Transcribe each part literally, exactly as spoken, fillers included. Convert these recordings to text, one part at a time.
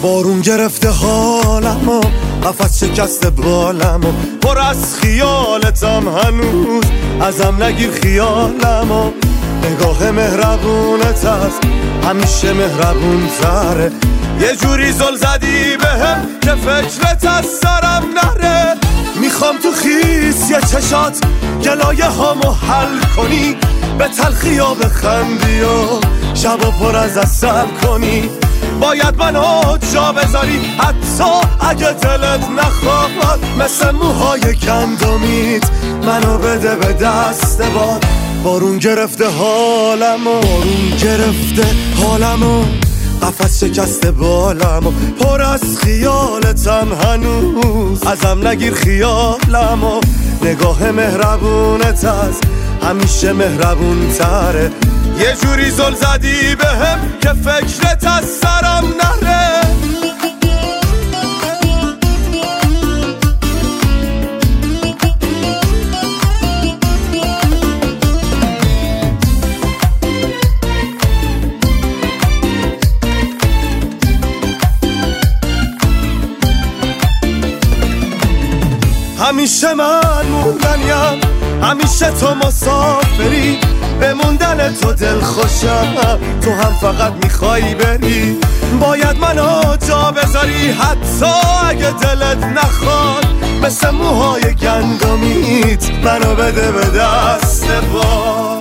بارون گرفته حالمو، قفس شکسته بالمو، پر از خیالتم هنوز، ازم نگیر خیالمو. نگاه مهربونت هست همیشه مهربون تره، یه جوری زل زدی بهم که فکرت از سرم نره. میخوام تو خیس یه چشات گلایه هامو حل کنی، به تلخی ها بخندی و شبا پر از اصل کنی. باید منو جا بذاری حتی اگه دلت نخواد، مثل موهای گندمیت منو بده به دست باد. بارون گرفته حالمو، بارون گرفته حالمو، قفس شکسته بالمو، پر از خیالتم هنوز، ازم نگیر خیالمو. نگاه مهربونت هست همیشه مهربون تره، یه جوری زل زدی بهم که فکرت از سرم نره. همیشه من موندنیم، همیشه تو مسافری، به موندن تو دل خوشم، تو هم فقط میخوایی بری. باید منو جا بذاری حتی اگه دلت نخواد، مثل موهای گندمیت منو بده به دست باد.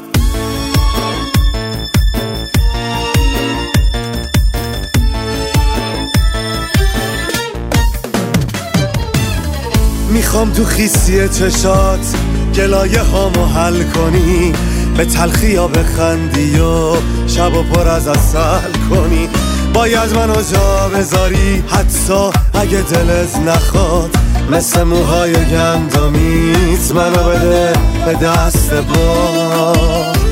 میخوام تو خیسی چشات گلایه هامو حل کنی، به تلخی ها بخندی و شبا پر از عسل کنی. باید منو جا بذاری حتی اگه دلت نخواد، مثل موهای گندمیت منو بده به دست باد.